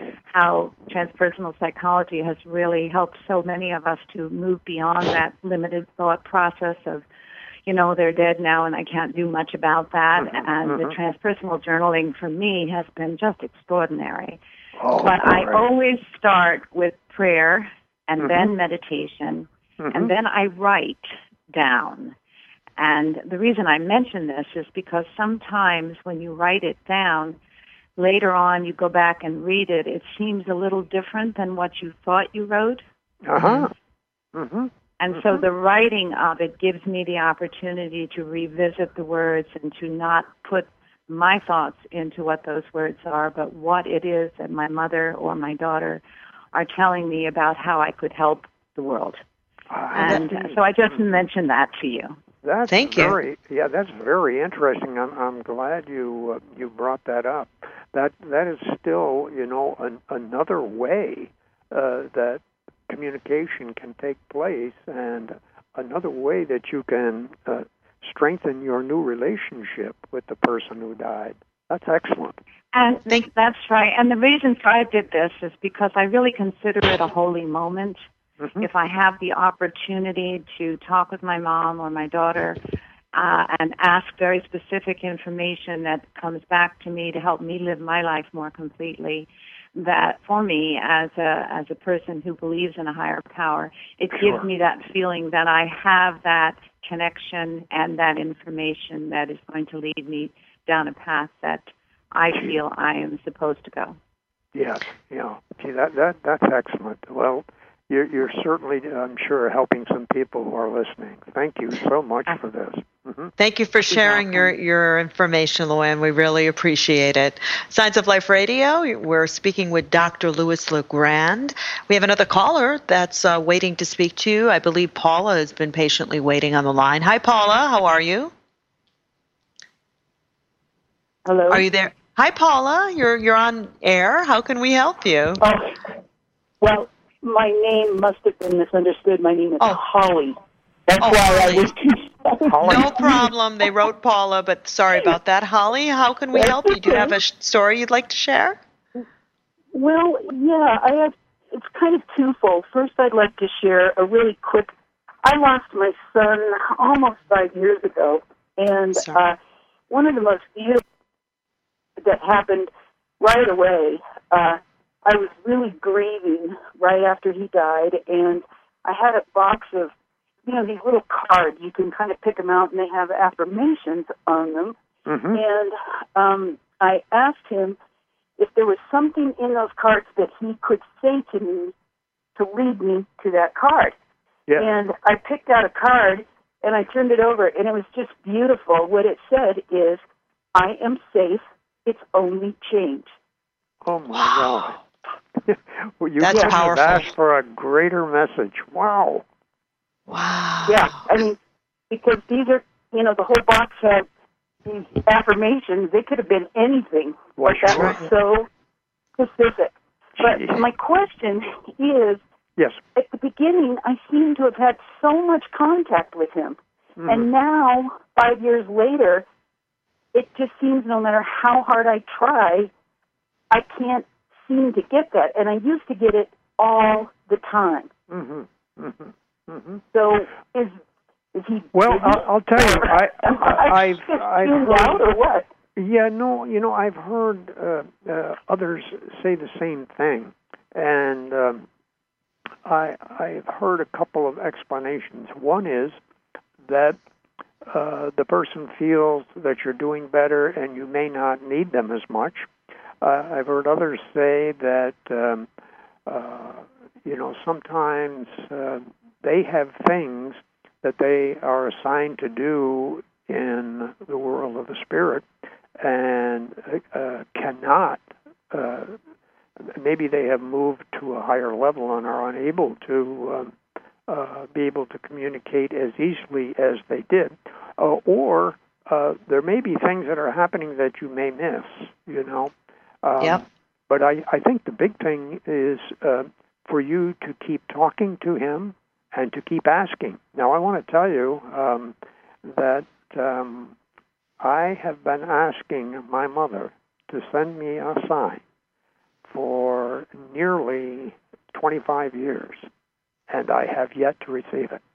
how transpersonal psychology has really helped so many of us to move beyond that limited thought process of, you know, they're dead now and I can't do much about that. Mm-hmm. And Mm-hmm. the transpersonal journaling for me has been just extraordinary. Oh, But I great. always start with prayer and Mhm. then meditation, Mhm. and then I write down. And the reason I mention this is because sometimes when you write it down, later on you go back and read it, it seems a little different than what you thought you wrote. Uh-huh. Mm-hmm. And so the writing of it gives me the opportunity to revisit the words and to not put my thoughts into what those words are, but what it is that my mother or my daughter are telling me about how I could help the world. And so I just mentioned that to you. That's Thank you. very, yeah, that's very interesting. I'm, I'm glad you uh, you brought that up. That that is still, you know, an, another way uh, that communication can take place, and another way that you can uh, strengthen your new relationship with the person who died. That's excellent. And that's right. And the reason I did this is because I really consider it a holy moment. Mm-hmm. If I have the opportunity to talk with my mom or my daughter uh, and ask very specific information that comes back to me to help me live my life more completely, that for me as a as a person who believes in a higher power, it Sure. gives me that feeling that I have that connection and that information that is going to lead me down a path that I feel I am supposed to go. Yes, yeah. Gee, that that that's excellent. Well, you're you're certainly, I'm sure, helping some people who are listening. Thank you so much for this. Mm-hmm. Thank you for sharing your, your information, Luann. We really appreciate it. Signs of Life Radio, we're speaking with Doctor Louis LeGrand. We have another caller that's uh, waiting to speak to you. I believe Paula has been patiently waiting on the line. Hi, Paula. How are you? Hello? Are you there? Hi, Paula. You're you're on air. How can we help you? Oh, well, my name must have been misunderstood. My name is Oh. Holly. That's Oh, why Holly. I was confused. No problem. They wrote Paula, but sorry about that. Holly, how can we That's help you? Do you okay. have a sh- story you'd like to share? Well, yeah, I have. It's kind of twofold. First, I'd like to share a really quick. I lost my son almost five years ago, and Sorry. uh, one of the most beautiful that happened right away. Uh, I was really grieving right after he died, and I had a box of, you know, these little cards. You can kind of pick them out, and they have affirmations on them. Mm-hmm. And um, I asked him if there was something in those cards that he could say to me to lead me to that card. Yeah. And I picked out a card, and I turned it over, and it was just beautiful. What it said is, I am safe. It's only change. Oh, my God. Well, you That's couldn't powerful. have asked for a greater message. Wow. Wow. Yeah, I mean, because these are, you know, the whole box had these affirmations. They could have been anything, Well, but that sure. was so specific. But Jeez. my question is, Yes. at the beginning, I seem to have had so much contact with him. Mhm. And now, five years later, it just seems no matter how hard I try, I can't seem to get that. And I used to get it all the time. Mm-hmm. Mm-hmm. Mm-hmm. So is is he? Well, busy? I'll, I'll tell you, I, Am I I, I've, just I've tuned heard, out or what? Yeah, no, you know, I've heard uh, uh, others say the same thing, and um, I, I've heard a couple of explanations. One is that uh, the person feels that you're doing better, and you may not need them as much. Uh, I've heard others say that, um, uh, you know, sometimes uh, they have things that they are assigned to do in the world of the spirit and uh, cannot uh, maybe they have moved to a higher level and are unable to um, uh, be able to communicate as easily as they did. Uh, or uh, there may be things that are happening that you may miss, you know. Um, yep. But I, I think the big thing is uh, for you to keep talking to him and to keep asking. Now, I want to tell you um, that um, I have been asking my mother to send me a sign for nearly twenty-five years, and I have yet to receive it.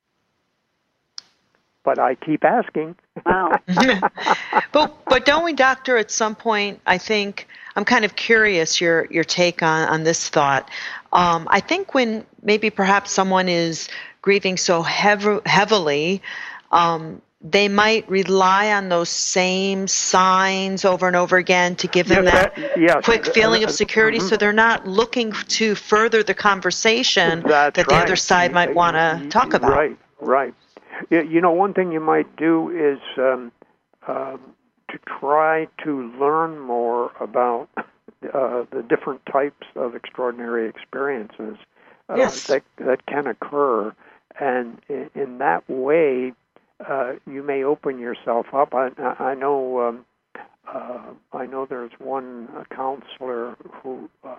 But I keep asking. Wow. but but don't we, Doctor, at some point, I think, I'm kind of curious your, your take on, on this thought. Um, I think when maybe perhaps someone is grieving so hev- heavily, um, they might rely on those same signs over and over again to give them yeah, that, that yes. quick feeling of security, mm-hmm. so they're not looking to further the conversation That's that the right. other side might want to talk about. Right, right. You know, one thing you might do is um, um, to try to learn more about uh, the different types of extraordinary experiences uh, yes. that that can occur, and in, in that way, uh, you may open yourself up. I, I know, um, uh, I know. There's one counselor who uh,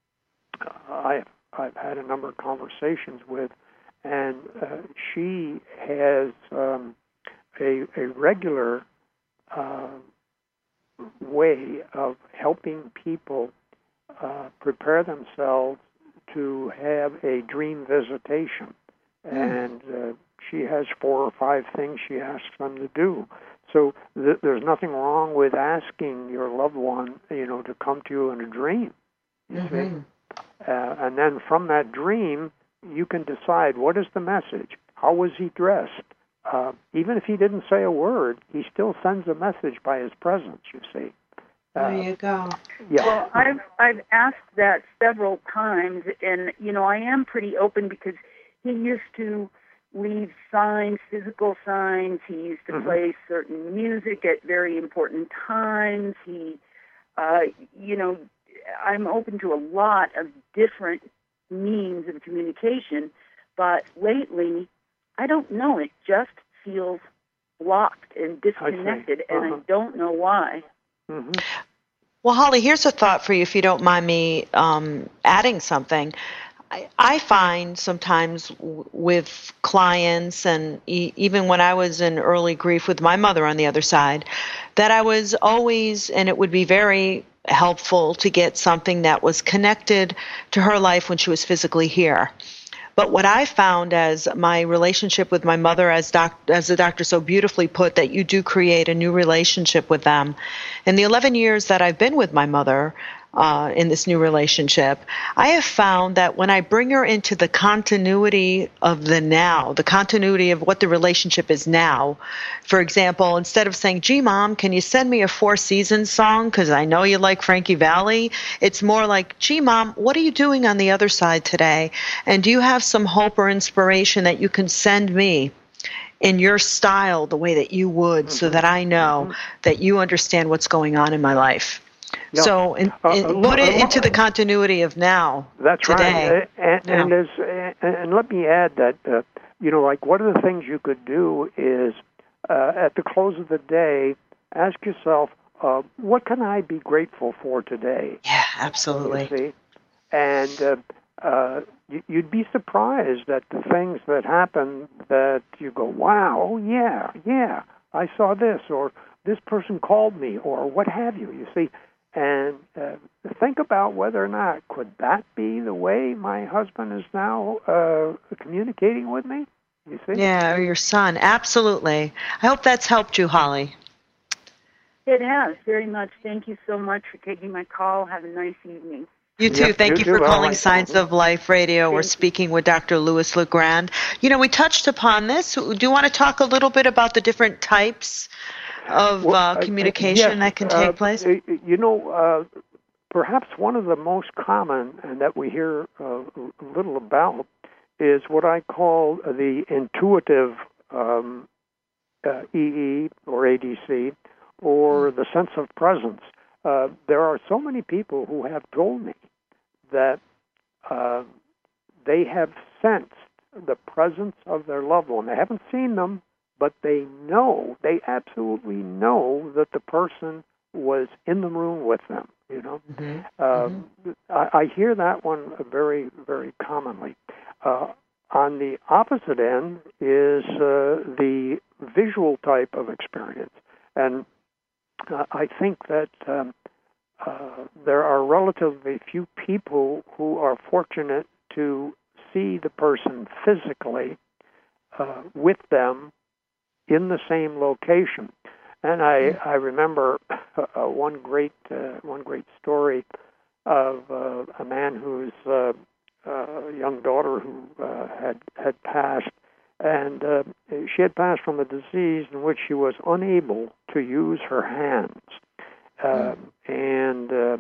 I I've had a number of conversations with. And uh, she has um, a, a regular uh, way of helping people uh, prepare themselves to have a dream visitation. Mm. And uh, she has four or five things she asks them to do. So th- there's nothing wrong with asking your loved one, you know, to come to you in a dream. You mm-hmm. see? Uh, and then from that dream, you can decide what is the message. How was he dressed? Uh, even if he didn't say a word, he still sends a message by his presence, you see. Uh, there you go. Yeah. Well, I've I've asked that several times, and you know I am pretty open because he used to leave signs, physical signs. He used to mm-hmm. play certain music at very important times. He, uh, you know, I'm open to a lot of different means of communication, but lately, I don't know, it just feels blocked and disconnected, uh-huh. and I don't know why. Mm-hmm. Well, Holly, here's a thought for you, if you don't mind me um, adding something. I, I find sometimes w- with clients, and e- even when I was in early grief with my mother on the other side, that I was always, and it would be very helpful to get something that was connected to her life when she was physically here. But what I found as my relationship with my mother, as doc, as the doctor so beautifully put, that you do create a new relationship with them. In the eleven years that I've been with my mother, uh, in this new relationship, I have found that when I bring her into the continuity of the now, the continuity of what the relationship is now, for example, instead of saying, gee, Mom, can you send me a Four Seasons song because I know you like Frankie Valli? It's more like, gee, Mom, what are you doing on the other side today? And do you have some hope or inspiration that you can send me in your style, the way that you would, mm-hmm. so that I know mm-hmm. that you understand what's going on in my life? Yeah. So in, in, uh, put it uh, into the continuity of now. That's today. right. And, yeah. and, as, and, and let me add that, uh, you know, like one of the things you could do is uh, at the close of the day, ask yourself, uh, what can I be grateful for today? Yeah, absolutely. You see? And uh, uh, you'd be surprised at the things that happen that you go, wow, oh, yeah, yeah, I saw this, or this person called me, or what have you, you see. And uh, think about whether or not, could that be the way my husband is now uh, communicating with me? You see? Yeah, or your son. Absolutely. I hope that's helped you, Holly. It has, very much. Thank you so much for taking my call. Have a nice evening. You too. Yep, Thank you you for too. calling Right. Science of Life Radio. Thank We're you. speaking with Doctor Louis LeGrand. You know, we touched upon this. Do you want to talk a little bit about the different types of well, uh, communication uh, yes, that can uh, take place? You know, uh, perhaps one of the most common, and that we hear uh, little about, is what I call the intuitive um, uh, E E or A D C, or the sense of presence. uh, there are so many people who have told me that uh, they have sensed the presence of their loved one. They haven't seen them, but they know, they absolutely know that the person was in the room with them, you know. Mm-hmm. Uh, mm-hmm. I, I hear that one very, very commonly. Uh, on the opposite end is uh, the visual type of experience. And uh, I think that um, uh, there are relatively few people who are fortunate to see the person physically uh, with them in the same location. And I, I remember uh, one great uh, one great story of uh, a man whose uh, uh, young daughter who uh, had had passed, and uh, she had passed from a disease in which she was unable to use her hands, uh, and uh,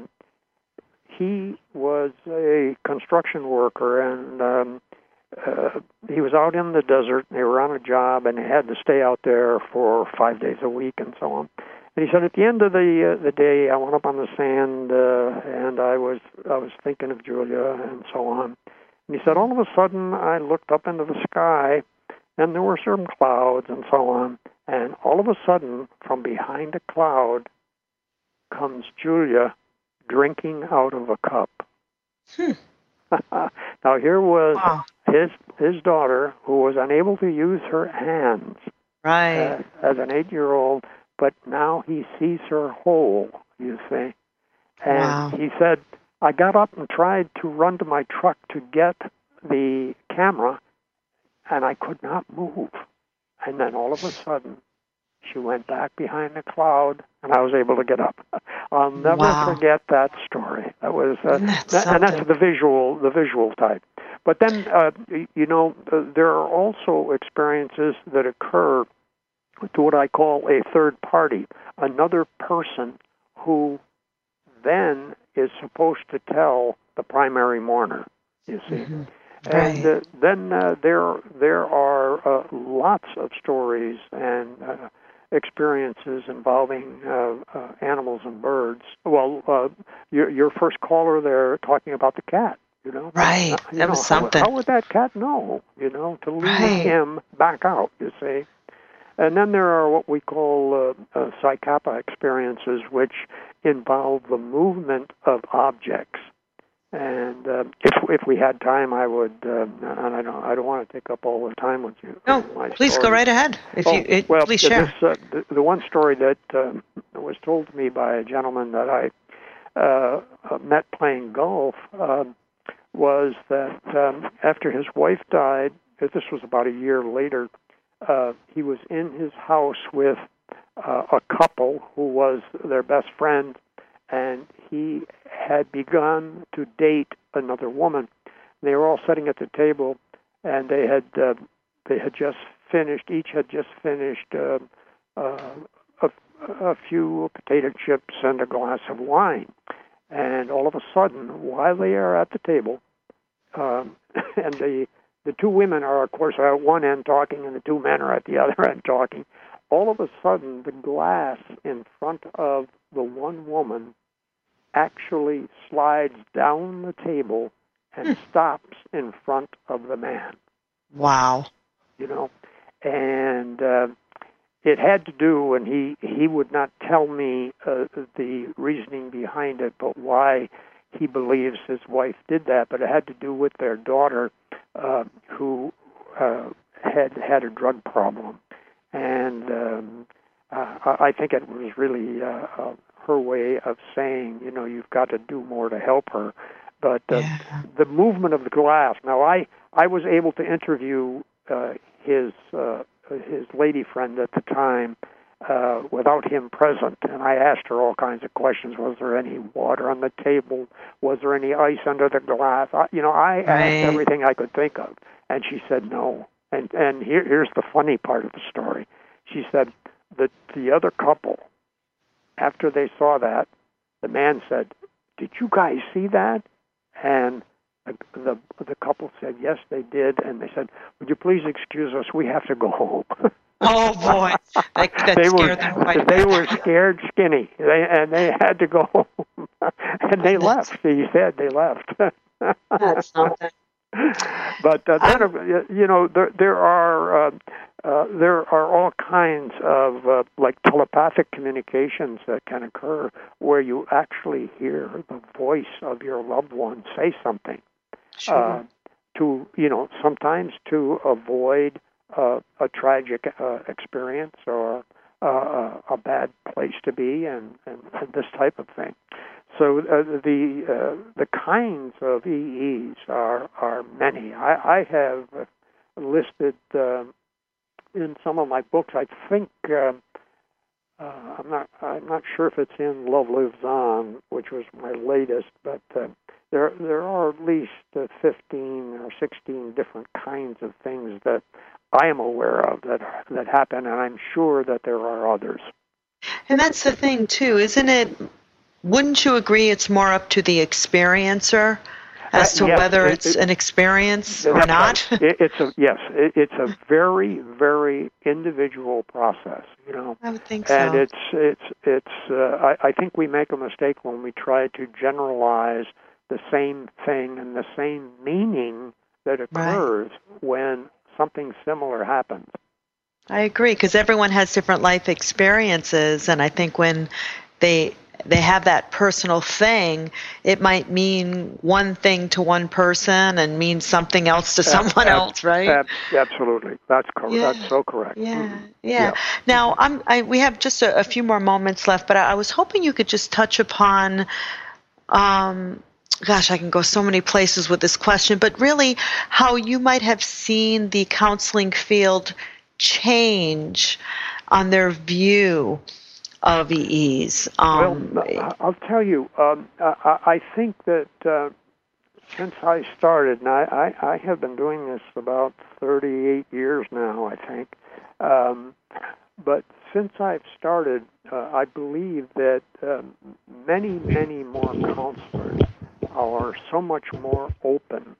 he was a construction worker, and um, uh, he was out in the desert. They were on a job, and he had to stay out there for five days a week, and so on. And he said, at the end of the uh, the day, I went up on the sand, uh, and I was I was thinking of Julia, and so on. And he said, all of a sudden, I looked up into the sky, and there were some clouds, and so on. And all of a sudden, from behind a cloud, comes Julia drinking out of a cup. Hmm. Now here was wow. his his daughter, who was unable to use her hands, right, uh, as an eight-year-old, but now he sees her whole, you see. And wow. he said, I got up and tried to run to my truck to get the camera, and I could not move. And then all of a sudden, she went back behind the cloud, and I was able to get up. I'll never wow. forget that story. That was, uh, that's that, and that's the visual, the visual type. But then, uh, you know, uh, there are also experiences that occur to what I call a third party, another person who then is supposed to tell the primary mourner. You see. Mm-hmm. And right. uh, then uh, there there are uh, lots of stories and uh, experiences involving uh, uh, animals and birds. Well, uh, your, your first caller there talking about the cat, you know. Right, uh, that know, was something. How, how would that cat know, you know, to lead right. him back out, you see? And then there are what we call uh, uh, psychapa experiences, which involve the movement of objects. And uh, if if we had time, I would. Uh, and I don't. I don't want to take up all the time with you. No, please story. go right ahead. If oh, you it, well, please share. This, uh, the, the one story that um, was told to me by a gentleman that I uh, met playing golf uh, was that um, after his wife died, this was about a year later, uh, he was in his house with uh, a couple who was their best friend, and he had begun to date another woman. They were all sitting at the table, and they had uh, they had just finished. Each had just finished uh, uh, a, a few potato chips and a glass of wine. And all of a sudden, while they are at the table, um, and the the two women are, of course, at one end talking, and the two men are at the other end talking. All of a sudden, the glass in front of the one woman actually slides down the table and stops in front of the man. Wow. You know, and uh, it had to do, and he, he would not tell me uh, the reasoning behind it, but why he believes his wife did that, but it had to do with their daughter uh, who uh, had had a drug problem. And um, uh, I think it was really uh, uh, her way of saying, you know, you've got to do more to help her. But uh, yeah. the movement of the glass. Now, I, I was able to interview uh, his uh, his lady friend at the time uh, without him present, and I asked her all kinds of questions. Was there any water on the table? Was there any ice under the glass? I, you know, I right. asked everything I could think of, and she said no. And and here, here's the funny part of the story. She said that the other couple, after they saw that, the man said, "Did you guys see that?" And the, the the couple said, "Yes, they did." And they said, "Would you please excuse us? We have to go home." Oh boy, that, that they scared were them quite a they bit. were scared skinny, they, and they had to go home, and they left. He said they left. That's something. But uh, then, um, you know, there there are uh, uh, there are all kinds of uh, like telepathic communications that can occur where you actually hear the voice of your loved one say something. Sure. Uh, to you know, sometimes to avoid uh, a tragic uh, experience or uh, a bad place to be, and, and, and this type of thing. So uh, the uh, the kinds of E Es are are many. I, I have listed uh, in some of my books. I think uh, uh, I'm not I'm not sure if it's in Love Lives On, which was my latest, but uh, there there are at least uh, fifteen or sixteen different kinds of things that I am aware of that that happen, and I'm sure that there are others. And that's the thing too, isn't it? Wouldn't you agree it's more up to the experiencer as to uh, yes, whether it, it's it, an experience or not? Right. it, it's a yes. It, it's a very, very individual process. You know, I would think and so. it's it's it's. Uh, I, I think we make a mistake when we try to generalize the same thing and the same meaning that occurs right. when something similar happens. I agree, because everyone has different life experiences, and I think when they they have that personal thing, it might mean one thing to one person and mean something else to someone ab- else, right? Ab- absolutely, that's correct. Yeah. That's so correct. Yeah, Mm-hmm. yeah. yeah. Now, I'm. I, we have just a, a few more moments left, but I, I was hoping you could just touch upon. Um, gosh, I can go so many places with this question, but really, how you might have seen the counseling field change on their view of E Es. Um, well, I'll tell you, um, I, I think that uh, since I started, and I, I, I have been doing this about thirty-eight years now, I think, um, but since I've started, uh, I believe that uh, many, many more counselors are so much more open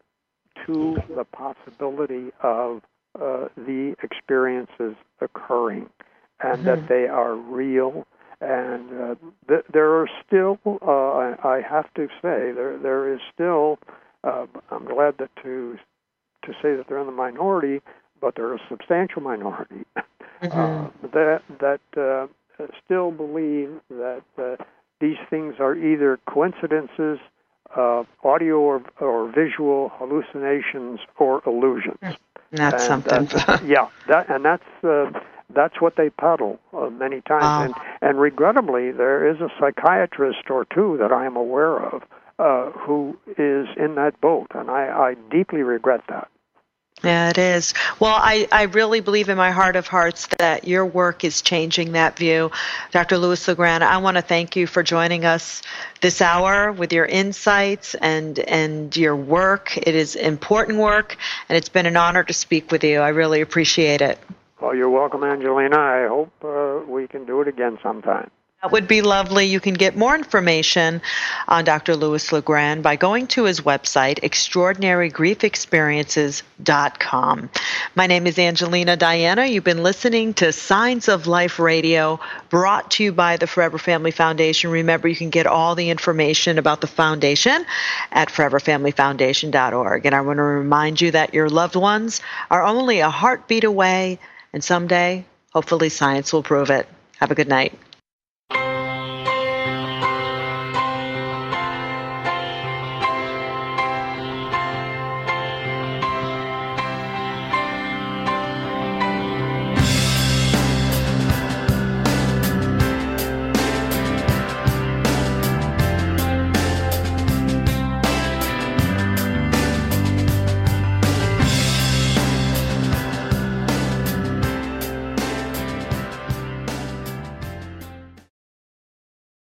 to the possibility of uh, the experiences occurring, and mm-hmm. that they are real. And uh, th- there are still, uh, I, I have to say, there there is still. Uh, I'm glad that to to say that they're in the minority, but they're a substantial minority mm-hmm. uh, that that uh, still believe that uh, these things are either coincidences, uh, audio or, or visual hallucinations, or illusions. That's and, something. Uh, yeah, that and that's. Uh, That's what they peddle uh, many times. Uh, and, and regrettably, there is a psychiatrist or two that I am aware of uh, who is in that boat, and I, I deeply regret that. Yeah, it is. Well, I, I really believe in my heart of hearts that your work is changing that view. Doctor Louis LeGrand, I want to thank you for joining us this hour with your insights and, and your work. It is important work, and it's been an honor to speak with you. I really appreciate it. Well, you're welcome, Angelina. I hope uh, we can do it again sometime. That would be lovely. You can get more information on Doctor Louis LeGrand by going to his website, extraordinary grief experiences dot com. My name is Angelina Diana. You've been listening to Signs of Life Radio, brought to you by the Forever Family Foundation. Remember, you can get all the information about the foundation at forever family foundation dot org. And I want to remind you that your loved ones are only a heartbeat away, and someday, hopefully, science will prove it. Have a good night.